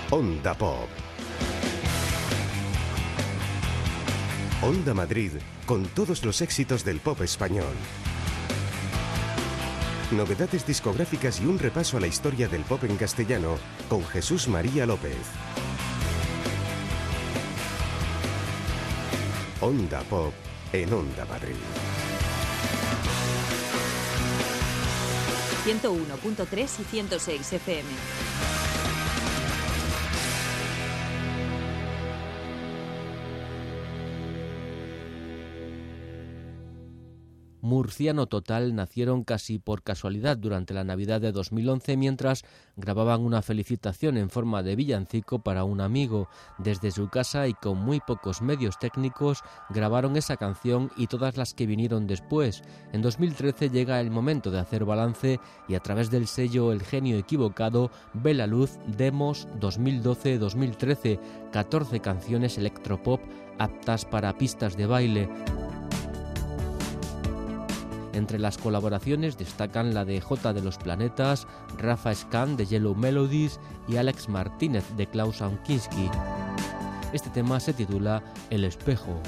Onda Pop. Onda Madrid, con todos los éxitos del pop español. Novedades discográficas y un repaso a la historia del pop en castellano con Jesús María López. Onda Pop en Onda Madrid. 101.3 y 106 FM. Murciano Total nacieron casi por casualidad durante la Navidad de 2011 mientras grababan una felicitación en forma de villancico para un amigo. Desde su casa y con muy pocos medios técnicos grabaron esa canción y todas las que vinieron después. En 2013 llega el momento de hacer balance y a través del sello El Genio Equivocado ve la luz Demos 2012-2013, 14 canciones electropop aptas para pistas de baile. Entre las colaboraciones destacan la de J de los Planetas, Rafa Scan de Yellow Melodies y Alex Martínez de Klaus Kinski. Este tema se titula El Espejo.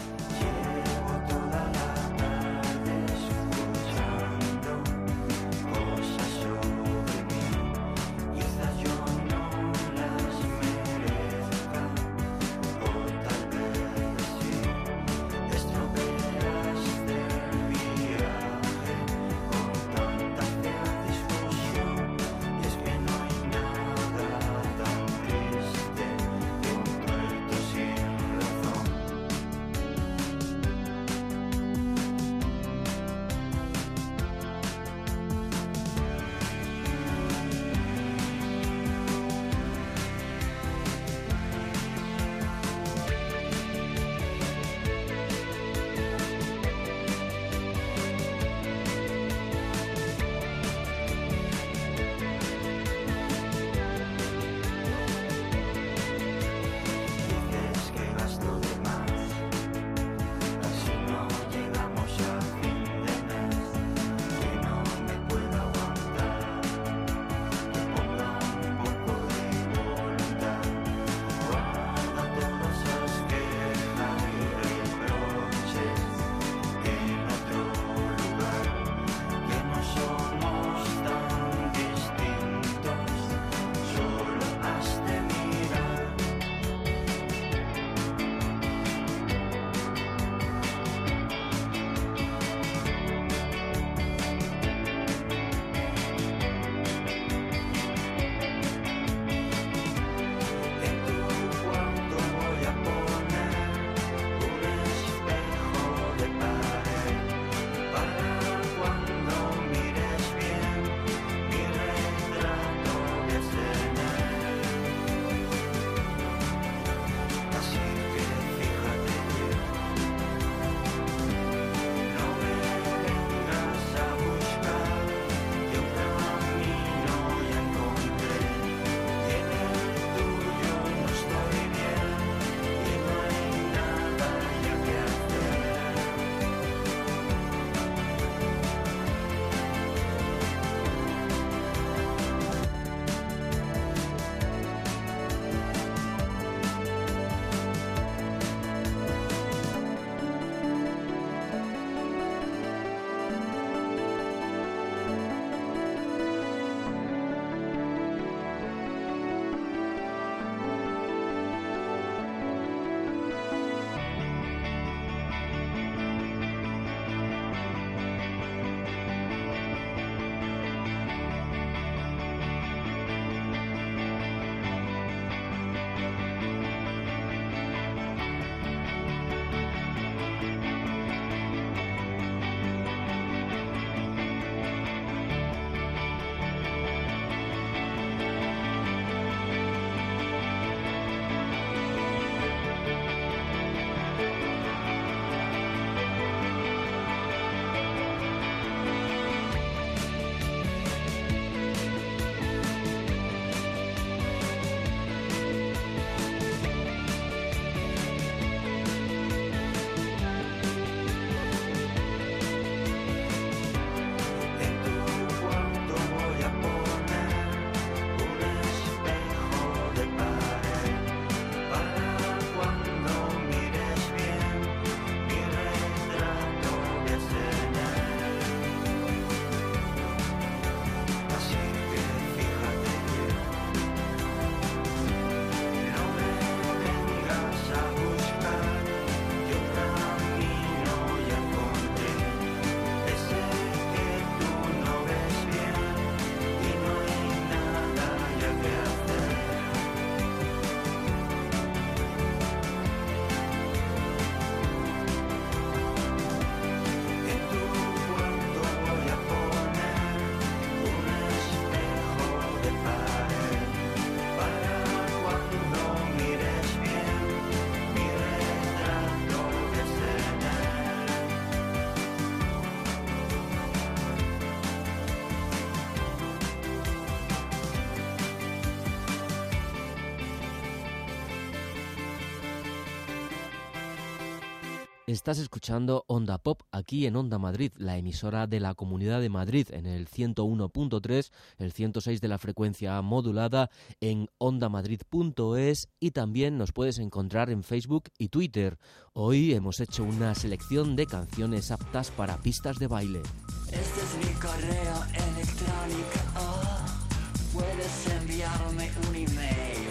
Estás escuchando Onda Pop aquí en Onda Madrid, la emisora de la Comunidad de Madrid en el 101.3, el 106 de la frecuencia modulada en ondamadrid.es y también nos puedes encontrar en Facebook y Twitter. Hoy hemos hecho una selección de canciones aptas para pistas de baile. Este es mi correo electrónico, puedes enviarme un email.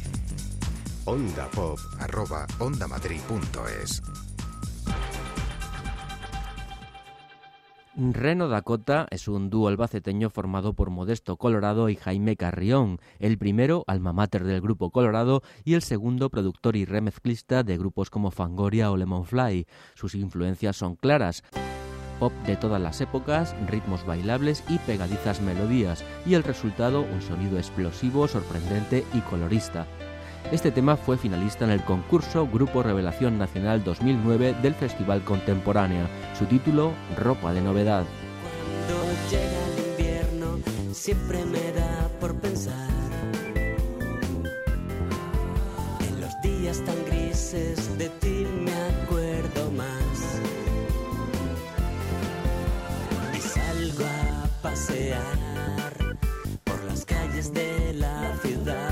ondapop@ondamadrid.es. Reno Dakota es un dúo albaceteño formado por Modesto Colorado y Jaime Carrión, el primero alma mater del grupo Colorado y el segundo productor y remezclista de grupos como Fangoria o Lemonfly. Sus influencias son claras: pop de todas las épocas, ritmos bailables y pegadizas melodías, y el resultado un sonido explosivo, sorprendente y colorista. Este tema fue finalista en el concurso Grupo Revelación Nacional 2009 del Festival Contemporánea. Su título, Ropa de Novedad. Cuando llega el invierno, siempre me da por pensar en los días tan grises, de ti me acuerdo más. Y salgo a pasear por las calles de la ciudad.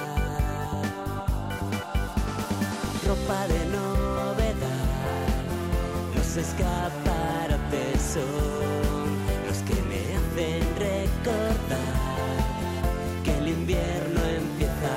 Ropa de novedad, los escaparates son los que me hacen recordar que el invierno empieza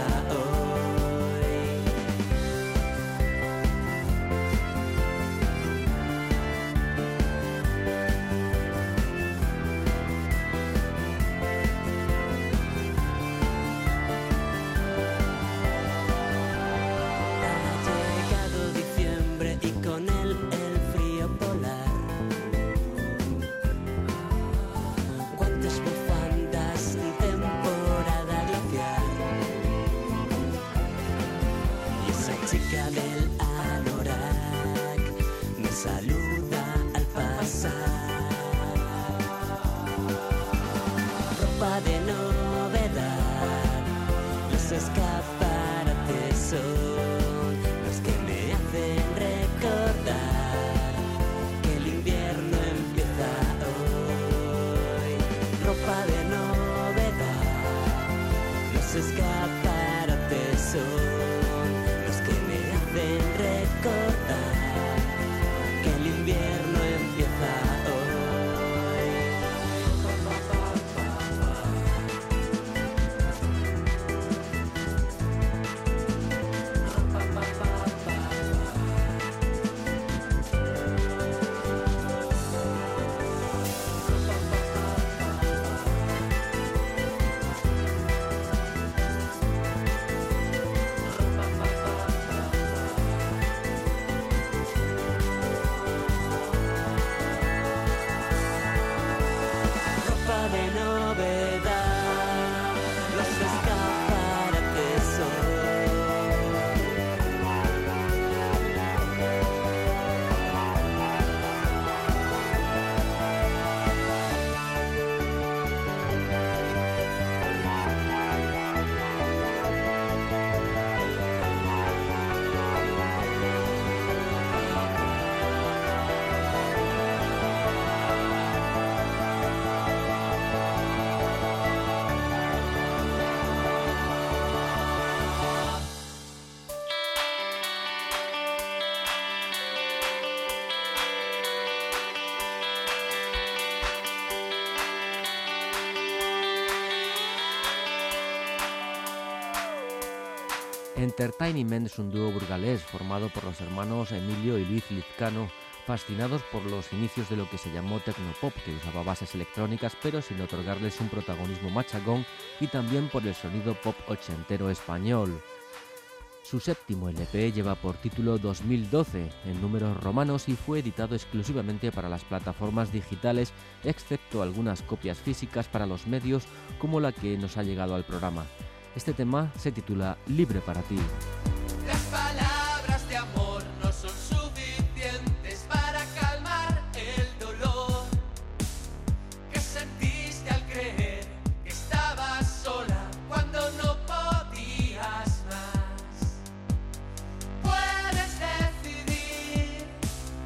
Entertainment es un dúo burgalés formado por los hermanos Emilio y Luis Lizcano, fascinados por los inicios de lo que se llamó tecnopop, que usaba bases electrónicas pero sin otorgarles un protagonismo machacón, y también por el sonido pop ochentero español. Su séptimo LP lleva por título 2012 en números romanos y fue editado exclusivamente para las plataformas digitales, excepto algunas copias físicas para los medios como la que nos ha llegado al programa. Este tema se titula Libre para ti. Las palabras de amor no son suficientes para calmar el dolor que sentiste al creer que estabas sola cuando no podías más. Puedes decidir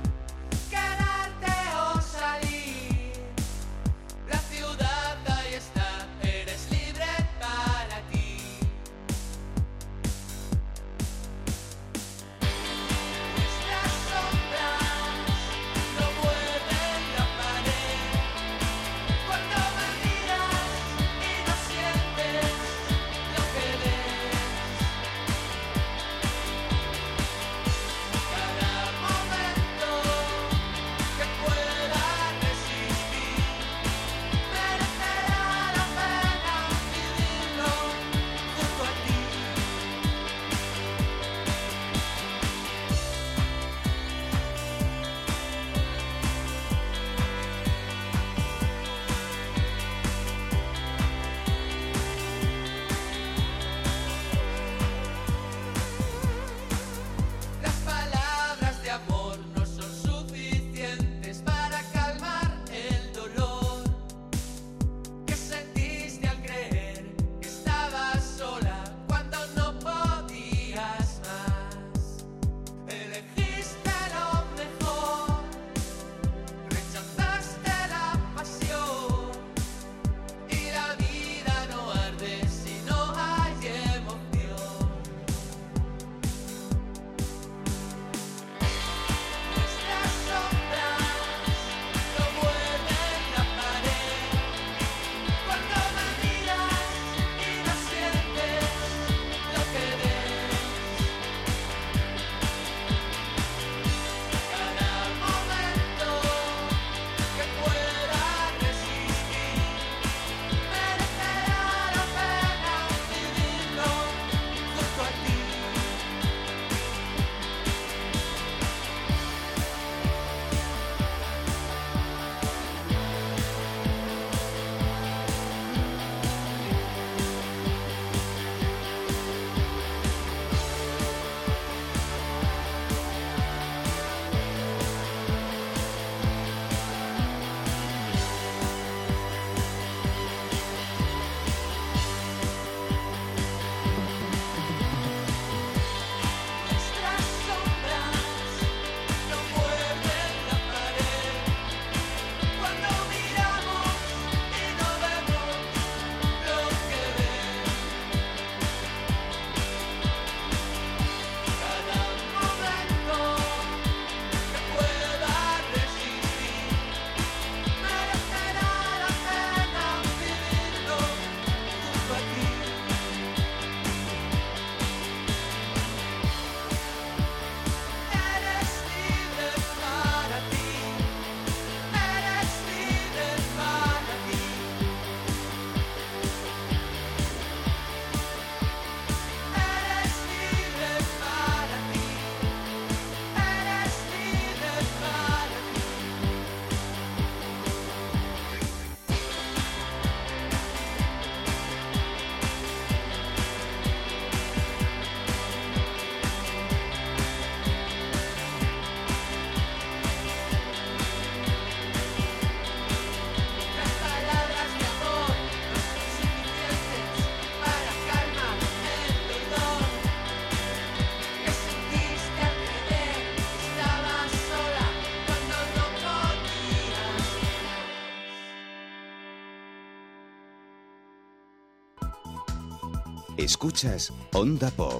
Escuchas Onda Pop.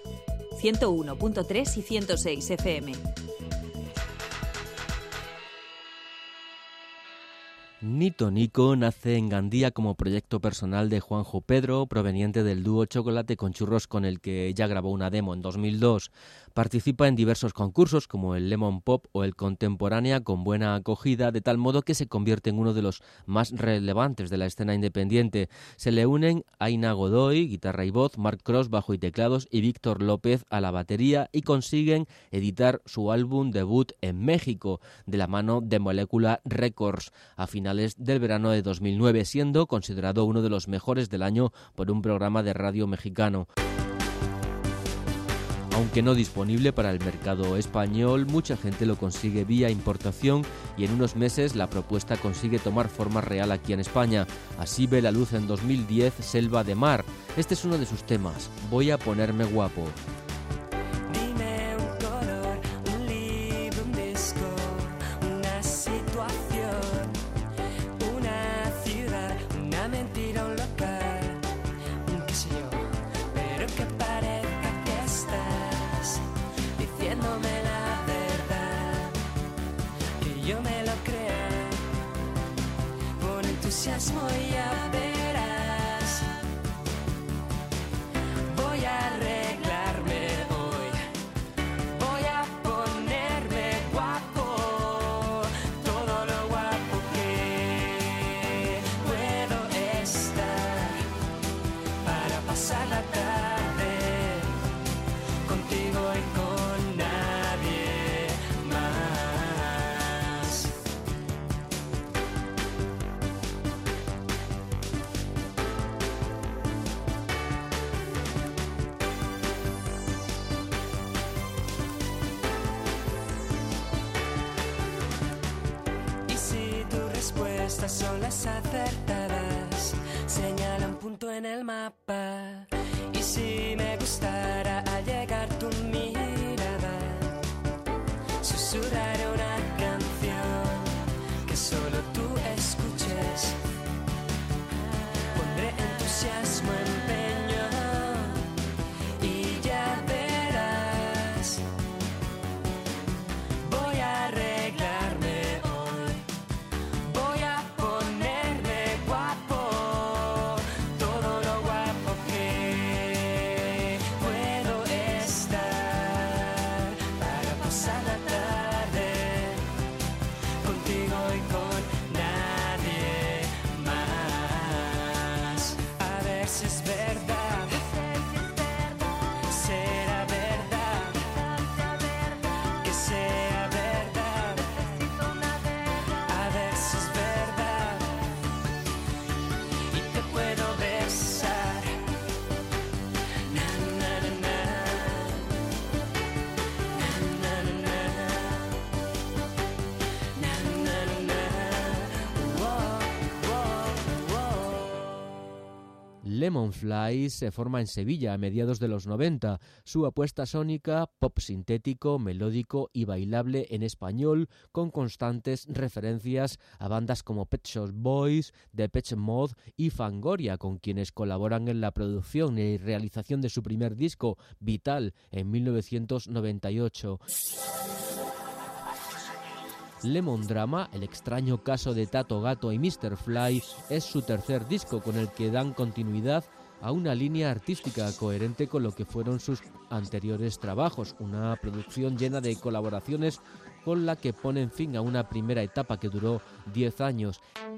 101.3 y 106 FM. Nito Nico nace en Gandía como proyecto personal de Juanjo Pedro, proveniente del dúo Chocolate con Churros, con el que ya grabó una demo en 2002. Participa en diversos concursos como el Lemon Pop o el Contemporánea, con buena acogida, de tal modo que se convierte en uno de los más relevantes de la escena independiente. Se le unen Aina Godoy, guitarra y voz, Mark Cross, bajo y teclados, y Víctor López a la batería, y consiguen editar su álbum debut en México, de la mano de Molecula Records, a finales del verano de 2009, siendo considerado uno de los mejores del año por un programa de radio mexicano. Aunque no disponible para el mercado español, mucha gente lo consigue vía importación y en unos meses la propuesta consigue tomar forma real aquí en España. Así ve la luz en 2010 Selva de Mar. Este es uno de sus temas, Voy a ponerme guapo. Ya verás, voy a arreglarme hoy, voy a ponerme guapo, todo lo guapo que puedo estar, para pasar la tarde contigo y con nadie más. Estas son las acertadas, señala un punto en el mapa. Y si me gustara al llegar tu mirada, susurraré una canción que solo tú escuches. Pondré entusiasmo, empeño y ya verás. Voy a arreglarme. Lemonfly se forma en Sevilla a mediados de los 90. Su apuesta sónica, pop sintético, melódico y bailable en español, con constantes referencias a bandas como Pet Shop Boys, Depeche Mode y Fangoria, con quienes colaboran en la producción y realización de su primer disco, Vital, en 1998. Lemon Drama, el extraño caso de Tato Gato y Mr. Fly, es su tercer disco con el que dan continuidad a una línea artística coherente con lo que fueron sus anteriores trabajos, una producción llena de colaboraciones con la que ponen fin a una primera etapa que duró 10 años.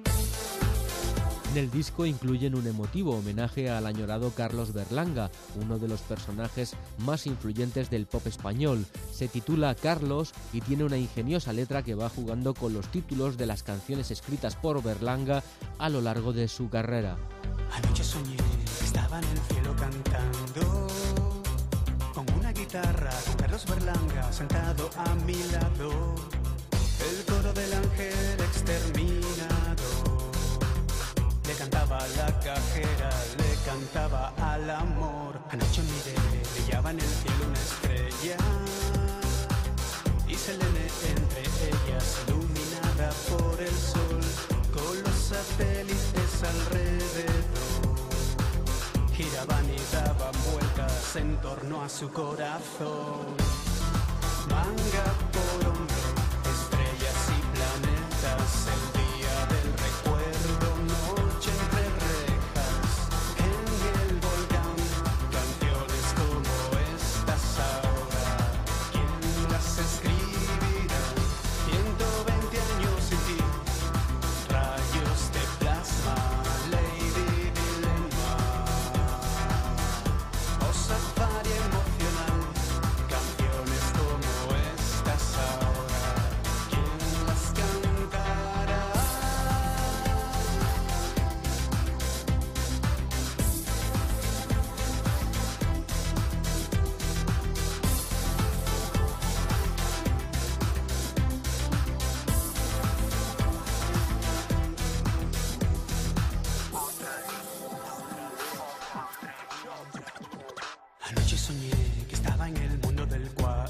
En el disco incluyen un emotivo homenaje al añorado Carlos Berlanga, uno de los personajes más influyentes del pop español. Se titula Carlos y tiene una ingeniosa letra que va jugando con los títulos de las canciones escritas por Berlanga a lo largo de su carrera. Anoche soñé que estaba en el cielo cantando con una guitarra, con Carlos Berlanga sentado a mi lado. El coro del ángel exterminado le cantaba a la cajera, le cantaba al amor. Anoche miré, brillaba en el cielo una estrella y Selene entre ellas, iluminada por el sol, con los satélites alrededor, giraban y daban a su corazón. Manga por hombro, estrellas y planetas, el día del recuerdo, noche entre rejas, en el volcán, canciones como estas ahora, ¿quién las escribirá? 120 años sin ti, rayos de plasma, Lady Dilemma, o safari emocional, canciones como estas ahora, ¿quién las cantará? Anoche soñé que estaba en el mundo del cual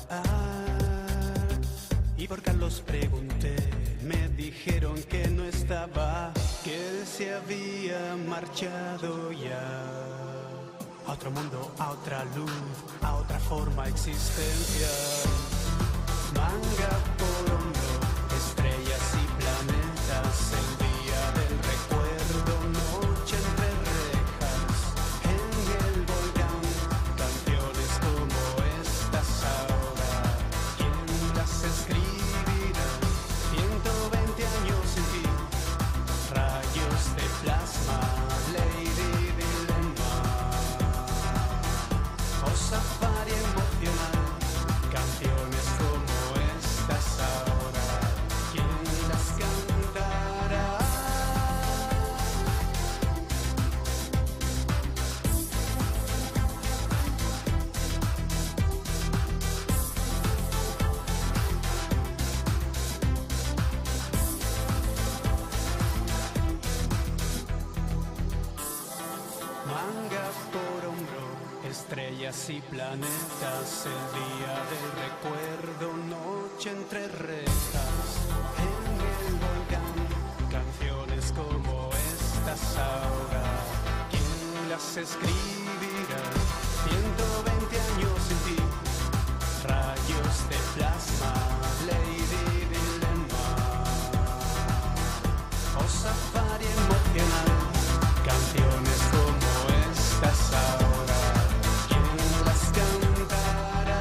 y por Carlos pregunté, me dijeron que no estaba, que él se había marchado ya a otro mundo, a otra luz, a otra forma existencial. Manga por hombro, estrellas y planetas, el día del recuerdo, noche entre rejas, en el volcán, canciones como estas ahora, ¿quién las escribirá? 120 años sin ti, rayos de plasma, Lady Dilemma, o safari emocional, canciones como estas ahora, ¿quién las cantará? Manga por hombro, estrellas y planetas, el día del recuerdo, noche entre rejas, en el volcán, canciones como estas ahora, ¿quién las escribirá? 120 años sin ti, rayos de plasma, Lady Dilemma, o safari emocional, canciones como estas ahora, ¿quién las cantará?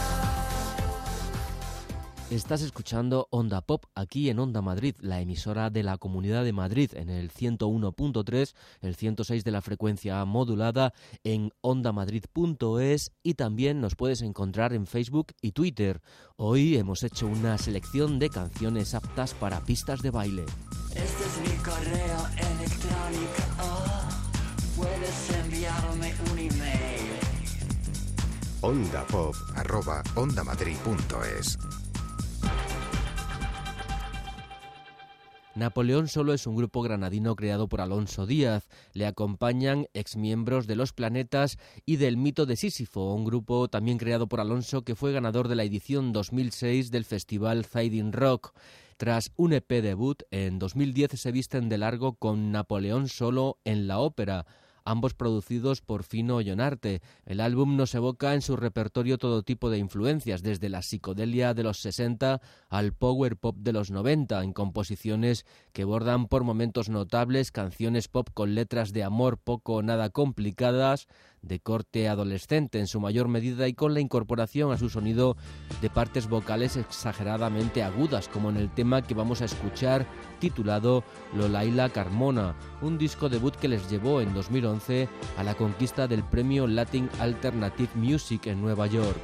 Estás escuchando Onda Pop aquí en Onda Madrid, la emisora de la Comunidad de Madrid en el 101.3, el 106 de la frecuencia modulada, en ondamadrid.es, y también nos puedes encontrar en Facebook y Twitter. Hoy hemos hecho una selección de canciones aptas para pistas de baile. Este es mi correo electrónico, puedes enviarme un email. ondapop@ondamadrid.es. Napoleón Solo es un grupo granadino creado por Alonso Díaz. Le acompañan exmiembros de Los Planetas y del Mito de Sísifo, un grupo también creado por Alonso que fue ganador de la edición 2006 del festival Zaidin Rock. Tras un EP debut, en 2010 se visten de largo con Napoleón Solo en la ópera, ambos producidos por Fino Ollonarte. El álbum nos evoca en su repertorio todo tipo de influencias, desde la psicodelia de los 60 al power pop de los 90, en composiciones que bordan por momentos notables canciones pop con letras de amor poco o nada complicadas, de corte adolescente en su mayor medida, y con la incorporación a su sonido de partes vocales exageradamente agudas, como en el tema que vamos a escuchar titulado Lolaila Carmona, un disco debut que les llevó en 2011 a la conquista del premio Latin Alternative Music en Nueva York.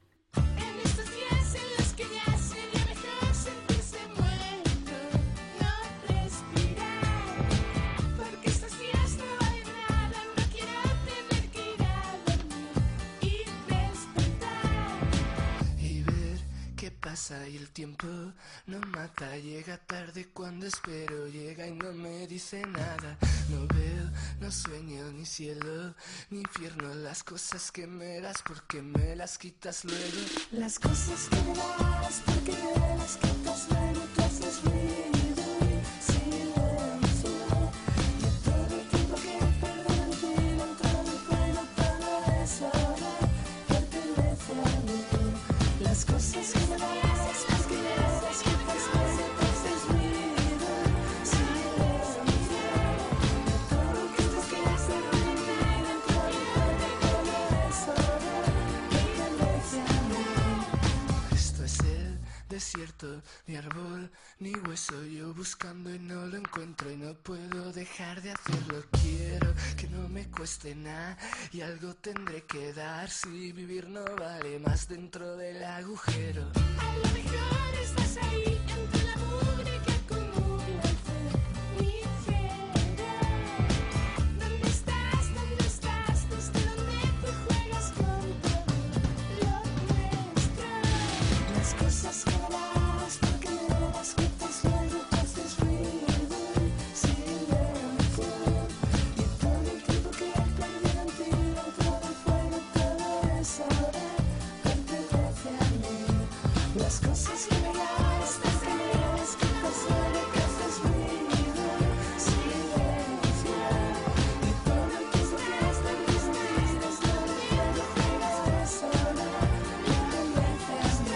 Y el tiempo no mata, llega tarde cuando espero, llega y no me dice nada. No veo, no sueño ni cielo, ni infierno, las cosas que me das porque me las quitas luego. Las cosas que me das porque me las quitas luego, tú haces ruido y silencio. Y todo el tiempo que perdí dentro del pelo para desahogar, porque muerto, ni árbol, ni hueso. Yo buscando y no lo encuentro y no puedo dejar de hacerlo. Quiero que no me cueste nada y algo tendré que dar. Si vivir no vale más dentro del agujero. A lo mejor estás ahí entre la mugre que acumula el cenífero. ¿Dónde estás? ¿Dónde estás? Desde donde tú juegas con todo lo nuestro. Las cosas claras porque las cuentas luego te haces ruido en silencio. Y todo el tiempo que he perdido en ti dentro del fuego, todo eso ahora pertenece a mí. Las cosas claras desde las cuentas luego te haces ruido en silencio. Y todo el tiempo que has perdido en ti dentro del fuego, todo eso ahora pertenece a mí.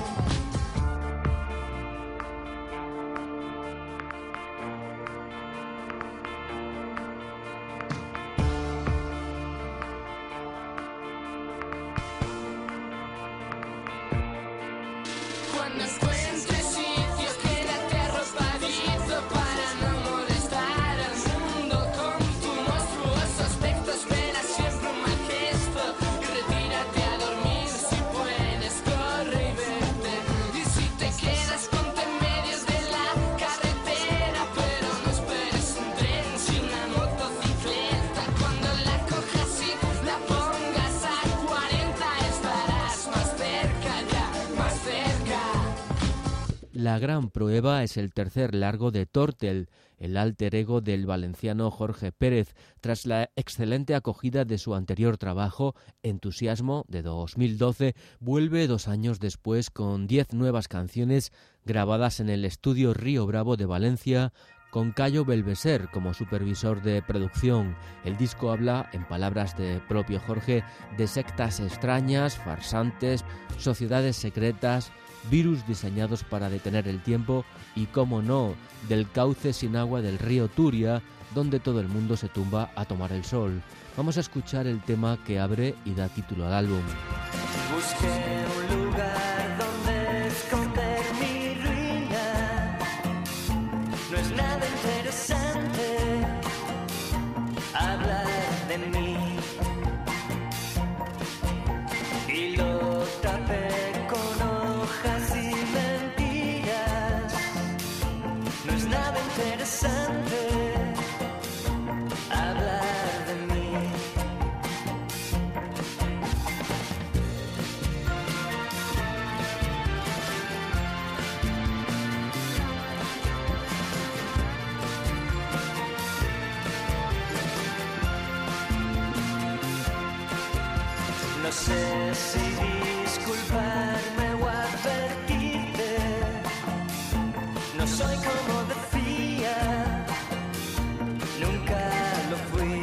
Cuando encuentres sitio, quédate arropadizo para no molestar al mundo con tu monstruoso aspecto. Espera siempre un mal gesto y retírate a dormir si puedes, corre y vete. Y si te quedas, ponte en medio de la carretera, pero no esperes un tren sin una motocicleta. Cuando la cojas y la pongas a 40 estarás más cerca ya, más cerca. La gran prueba es el tercer largo de Tortel, el alter ego del valenciano Jorge Pérez, tras la excelente acogida de su anterior trabajo, Entusiasmo, de 2012, vuelve 2 años después con 10 nuevas canciones grabadas en el estudio Río Bravo de Valencia, con Cayo Belveser como supervisor de producción. El disco habla, en palabras de propio Jorge, de sectas extrañas, farsantes, sociedades secretas, virus diseñados para detener el tiempo y, cómo no, del cauce sin agua del río Turia, donde todo el mundo se tumba a tomar el sol. Vamos a escuchar el tema que abre y da título al álbum. Busqué un lugar donde esconder mi ruina. No es nada interesante hablar de mí. Y lo tapé con hojas y mentiras. No es nada interesante hablar de mí. No sé si disculparme o advertirte. No soy como decía, nunca lo fui.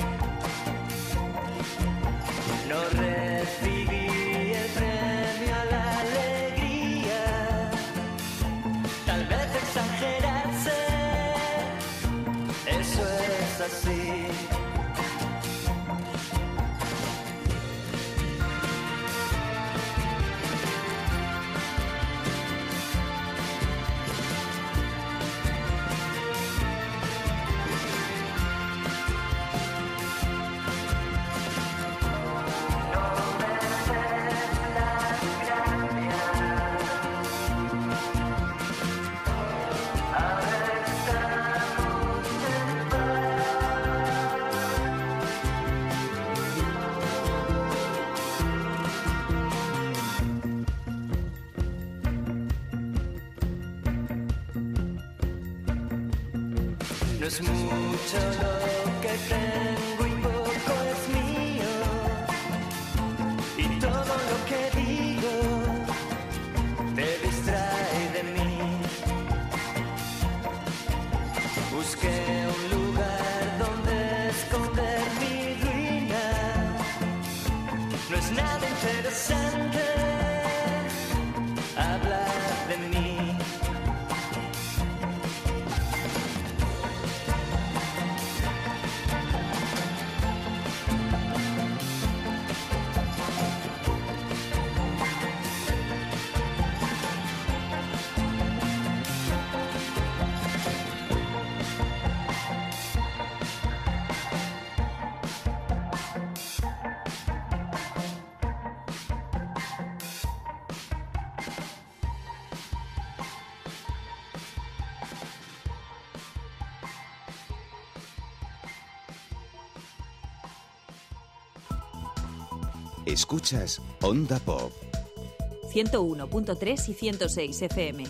No recibí el premio a la alegría. Tal vez exagerarse, eso es así. No es mucho lo que tengo y poco es mío. Y todo lo que digo te distrae de mí. Busqué un lugar donde esconder mi ruina. No es nada interesante hablar de mí. Escuchas Onda Pop. 101.3 y 106 FM.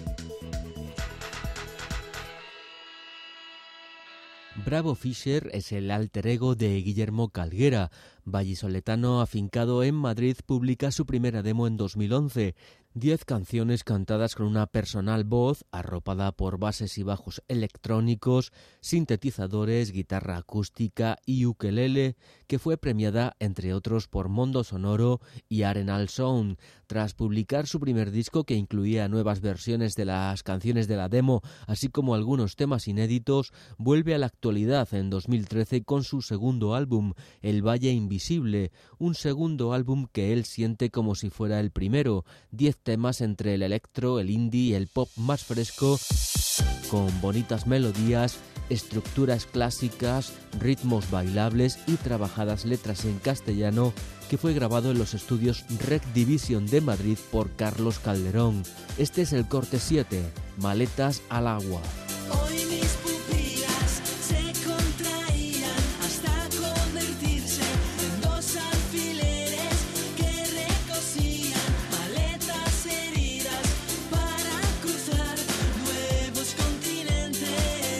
Bravo Fisher es el alter ego de Guillermo Calguera. Vallisoletano afincado en Madrid publica su primera demo en 2011. 10 canciones cantadas con una personal voz arropada por bases y bajos electrónicos, sintetizadores, guitarra acústica y ukelele, que fue premiada entre otros por Mondo Sonoro y Arenal Sound. Tras publicar su primer disco, que incluía nuevas versiones de las canciones de la demo, así como algunos temas inéditos, vuelve a la actualidad en 2013 con su segundo álbum, El Valle Invisible, un segundo álbum que él siente como si fuera el primero. 10 temas entre el electro, el indie y el pop más fresco, con bonitas melodías, estructuras clásicas, ritmos bailables y trabajadas letras en castellano, que fue grabado en los estudios Rec Division de Madrid por Carlos Calderón. Este es el corte 7, Maletas al agua. Hoy mis pupilas se contraían hasta convertirse en dos alfileres que recosían maletas heridas para cruzar nuevos continentes.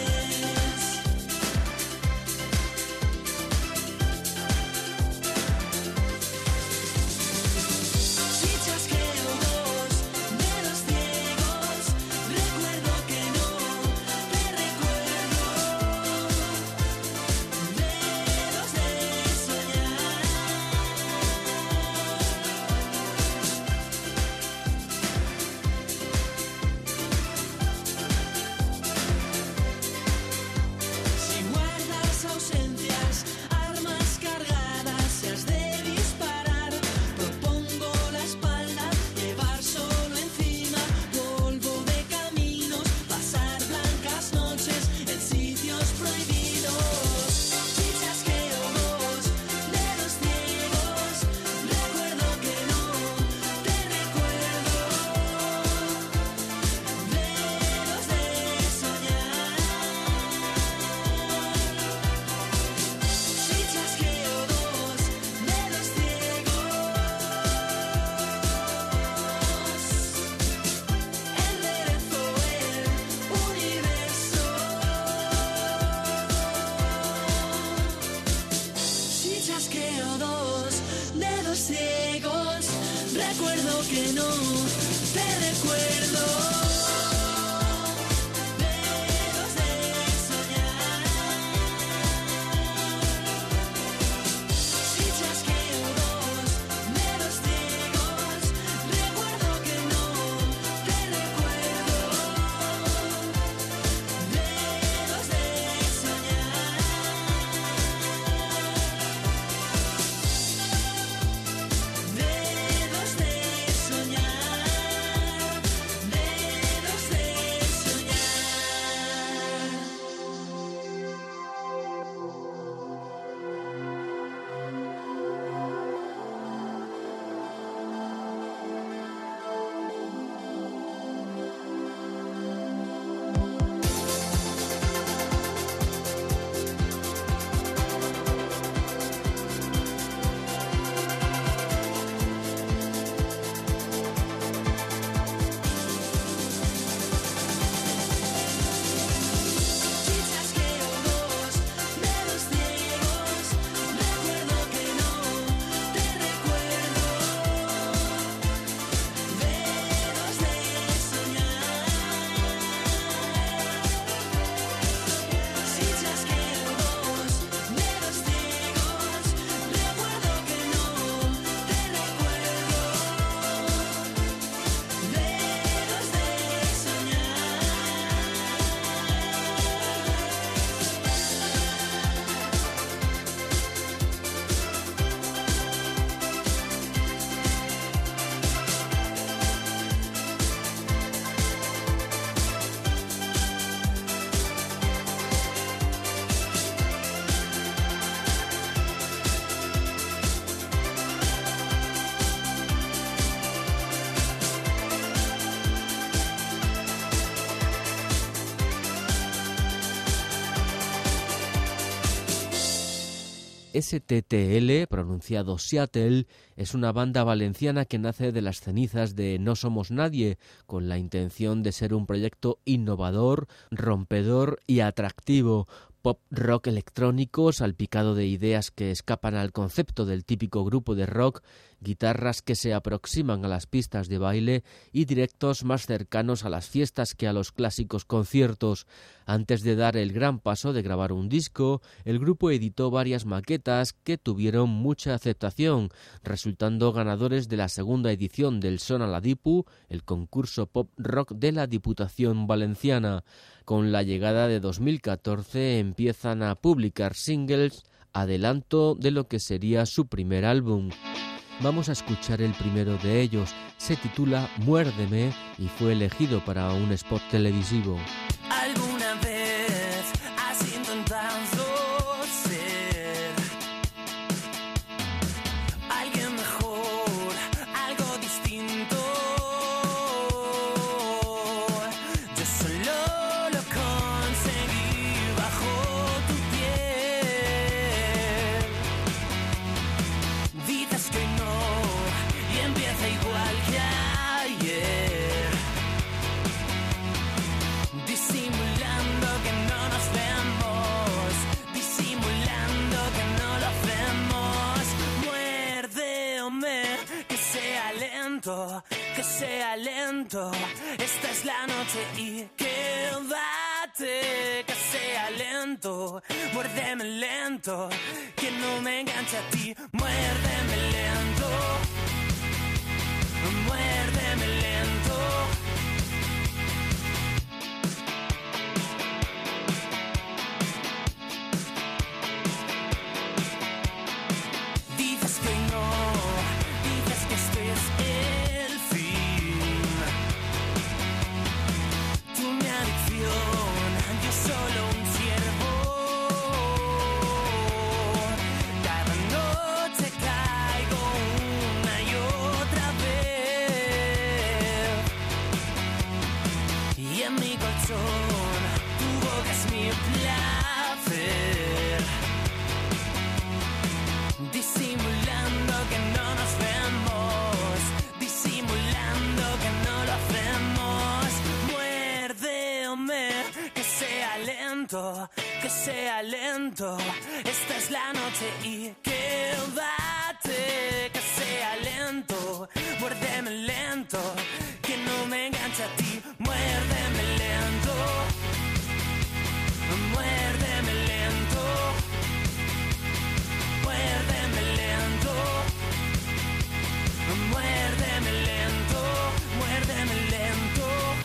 Si chasqueo dos dedos ciegos, recuerdo que no te recuerdo. Dedos de soñar. Si guardas ausencias, armas cargadas, si has de disparar, propongo la espalda, llevar solo encima polvo de caminos, pasar blancas noches en sitios prohibidos. Si chasqueo dos dedos ciegos, recuerdo que no te recuerdo. Dedos de soñar. Si chasqueo dos dedos ciegos, enderezo el universo. Si chasqueo dos dedos ciegos, recuerdo que no te recuerdo. Dedos de soñar. Si chasqueo dos dedos ciegos, recuerdo que no te recuerdo. Dedos de soñar. Dedos de soñar. Dedos STTL, pronunciado Seattle, es una banda valenciana que nace de las cenizas de No Somos Nadie, con la intención de ser un proyecto innovador, rompedor y atractivo. Pop rock electrónico salpicado de ideas que escapan al concepto del típico grupo de rock, guitarras que se aproximan a las pistas de baile y directos más cercanos a las fiestas que a los clásicos conciertos. Antes de dar el gran paso de grabar un disco, el grupo editó varias maquetas que tuvieron mucha aceptación, resultando ganadores de la segunda edición del Son a la Dipu, el concurso pop rock de la Diputación Valenciana. Con la llegada de 2014 empiezan a publicar singles, adelanto de lo que sería su primer álbum. Vamos a escuchar el primero de ellos, se titula Muérdeme y fue elegido para un spot televisivo. ¿Alguna vez has intentado ser alguien mejor, algo distinto? Yo solo lo conseguí bajo tu piel. Dices que no y empieza igual que ayer, disimulando que no nos vemos, disimulando que no lo hacemos. Muérdeme, que sea lento, que sea lento. Esta es la noche y quédate, que sea lento. Muérdeme lento, que no me enganche a ti. Muérdeme lento, muérdeme lento. Dices que no, dices que este es el fin. Tú mi adicción, yo solo un siervo. Cada noche caigo una y otra vez. Y en mi colchón, tu boca es mi placer. Disimulando que no nos vemos, disimulando que no lo hacemos. Muérdeme, que sea lento, que sea lento. Esta es la noche y quédate, que sea lento. Muérdeme lento, que no me enganche a ti. Muérdeme lento, muérdeme lento. Muérdeme lento, muérdeme lento, muérdeme lento.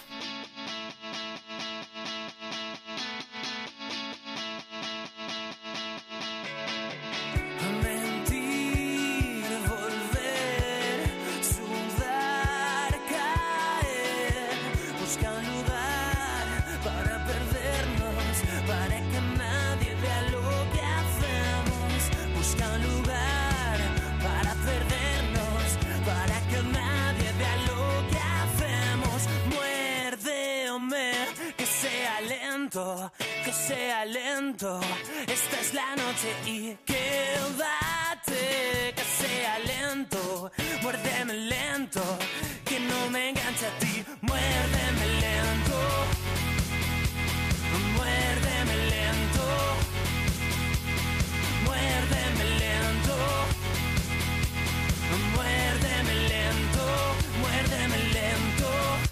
Mentir, volver, sudar, caer. Busca un lugar para perdernos, para que nadie vea lo que hacemos. Busca un lugar para perdernos, para que nadie vea lo que hacemos. Muérdeme, que sea lento, que sea lento. Esta es la noche y quédate, que sea lento. Muérdeme lento, que no me enganche a ti. Muérdeme lento, muérdeme lento. Muérdeme lento, muérdeme lento, muérdeme lento.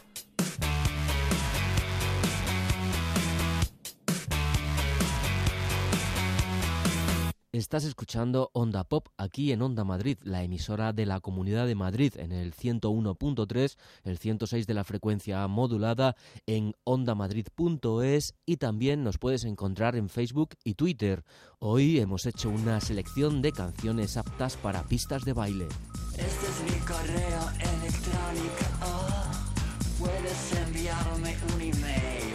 Estás escuchando Onda Pop aquí en Onda Madrid, la emisora de la Comunidad de Madrid en el 101.3, el 106 de la frecuencia modulada, en ondamadrid.es y también nos puedes encontrar en Facebook y Twitter. Hoy hemos hecho una selección de canciones aptas para pistas de baile. Este es mi correo electrónico, puedes enviarme un email.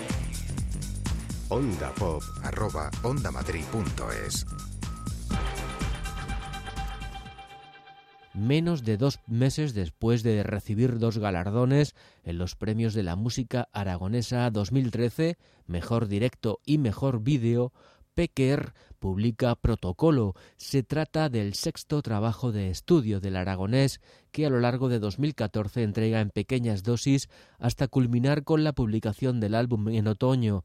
ondapop@ondamadrid.es. Menos de 2 meses después de recibir 2 galardones en los premios de la música aragonesa 2013, Mejor Directo y Mejor Vídeo, Pecker publica Protocolo. Se trata del sexto trabajo de estudio del aragonés que a lo largo de 2014 entrega en pequeñas dosis hasta culminar con la publicación del álbum en otoño.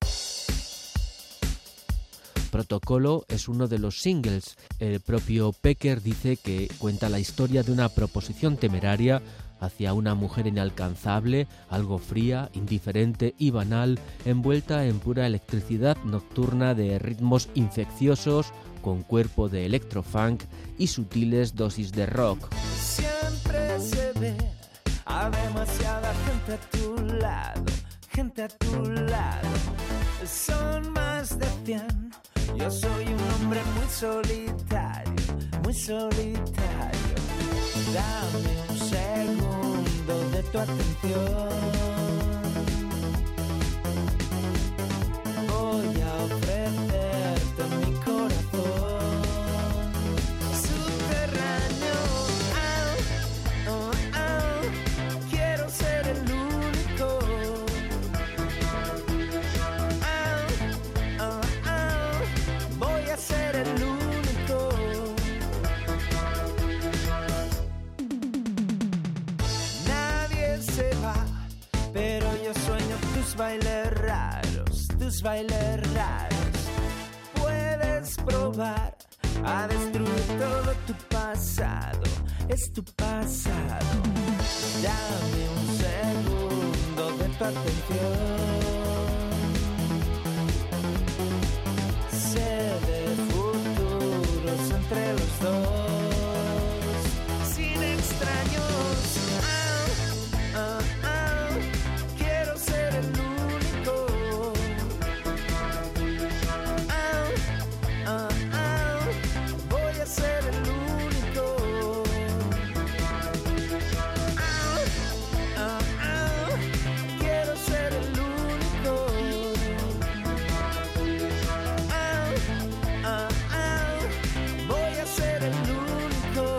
Protocolo es uno de los singles. El propio Pecker dice que cuenta la historia de una proposición temeraria hacia una mujer inalcanzable, algo fría, indiferente y banal, envuelta en pura electricidad nocturna de ritmos infecciosos, con cuerpo de electrofunk y sutiles dosis de rock. Siempre se ve a demasiada gente a tu lado, gente a tu lado. Son más de 100. Yo soy un hombre muy solitario, muy solitario. Dame un segundo de tu atención. Voy a ofrecerte mi corazón subterráneo. Quiero ser el único. Voy a ser el único. Pero yo sueño tus bailes raros. Puedes probar a destruir todo tu pasado, es tu pasado. Dame un segundo de tu atención. Sé de futuros entre los dos, sin extraños. Quiero ser el único. Voy a ser el único. Quiero ser el único. Voy a ser el único.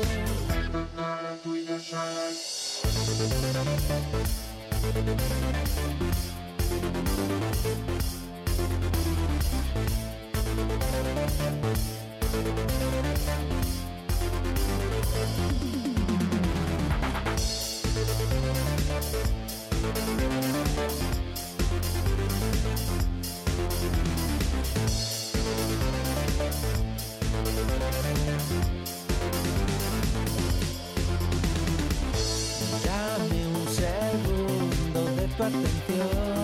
Dame un segundo de tu atención.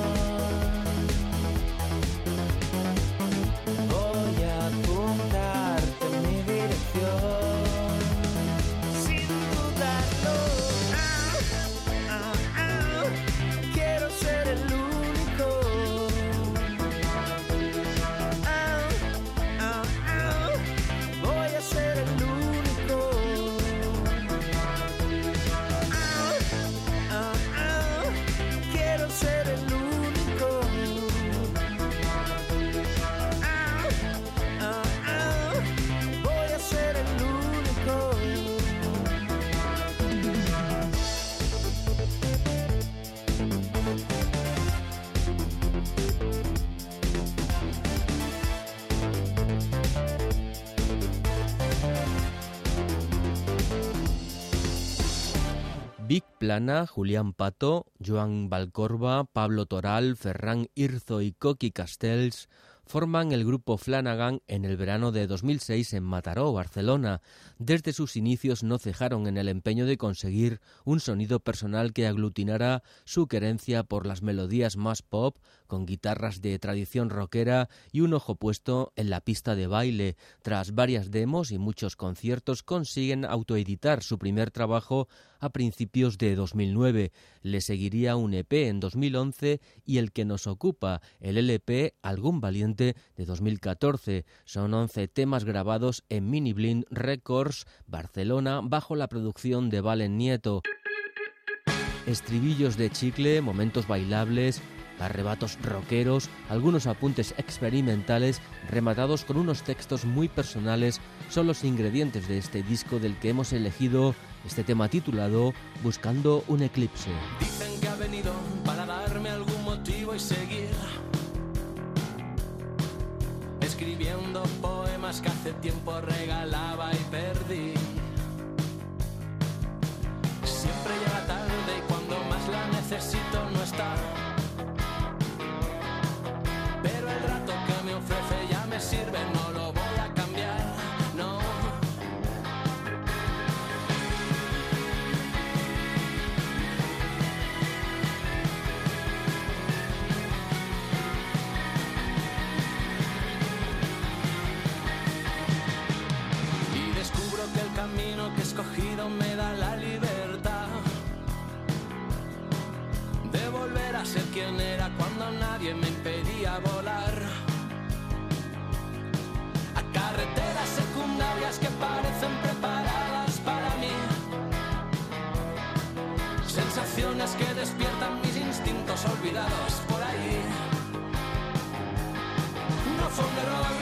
Voy a apuntarte en mi dirección, sin dudarlo. Quiero ser el único. Voy a ser el único. Quiero ser el único. Voy a ser el único. Vic Plana, Julián Pato, Joan Valcorba, Pablo Toral, Ferran Irzo y Coqui Castells forman el grupo Flanagan en el verano de 2006 en Mataró, Barcelona. Desde sus inicios no cejaron en el empeño de conseguir un sonido personal que aglutinara su querencia por las melodías más pop, con guitarras de tradición rockera y un ojo puesto en la pista de baile. Tras varias demos y muchos conciertos consiguen autoeditar su primer trabajo a principios de 2009. Le seguiría un EP en 2011 y el que nos ocupa, el LP Algún Valiente de 2014. Son 11 temas grabados en Mini Blind Records, Barcelona, bajo la producción de Valen Nieto. Estribillos de chicle, momentos bailables, arrebatos rockeros, algunos apuntes experimentales rematados con unos textos muy personales son los ingredientes de este disco, del que hemos elegido este tema titulado Buscando un eclipse. Dicen que ha venido para darme algún motivo y seguir escribiendo poemas que hace tiempo regalaba y perdí. Siempre llega tarde y cuando más la necesito no está. Pero el rato que me ofrece ya me sirve, no lo voy a cambiar, no. Y descubro que el camino que he escogido me da la libertad de volver a ser quien era cuando nadie me impedía volar. A carreteras secundarias que parecen preparadas para mí. Sensaciones que despiertan mis instintos olvidados por ahí. No fue un error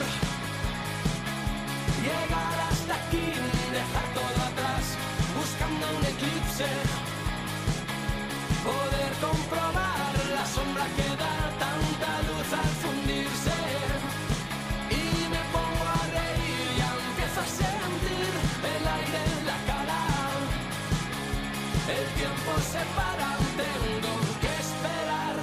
llegar hasta aquí y dejar todo atrás, buscando un eclipse. Poder comprobar la sombra que da tanta luz al fundirse. Y me pongo a reír y empiezo a sentir el aire en la cara. El tiempo se para, tengo que esperar.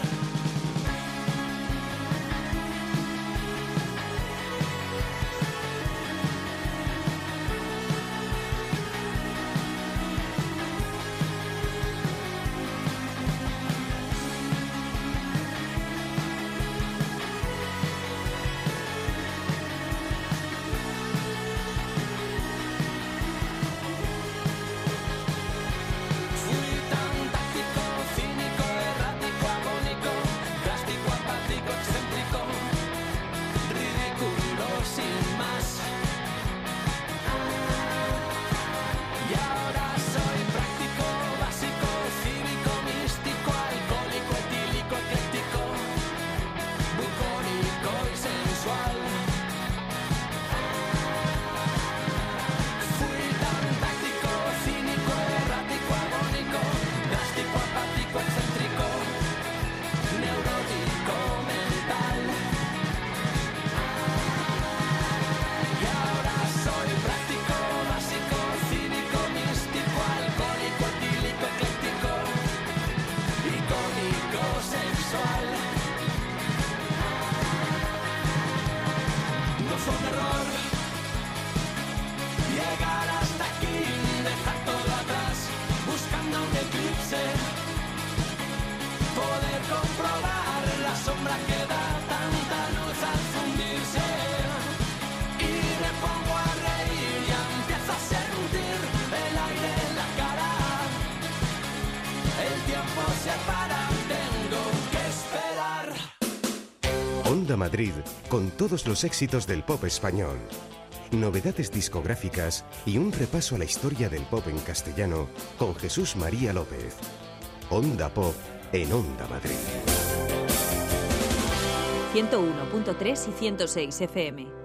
Onda Madrid, con todos los éxitos del pop español. Novedades discográficas y un repaso a la historia del pop en castellano con Jesús María López. Onda Pop en Onda Madrid. 101.3 y 106 FM.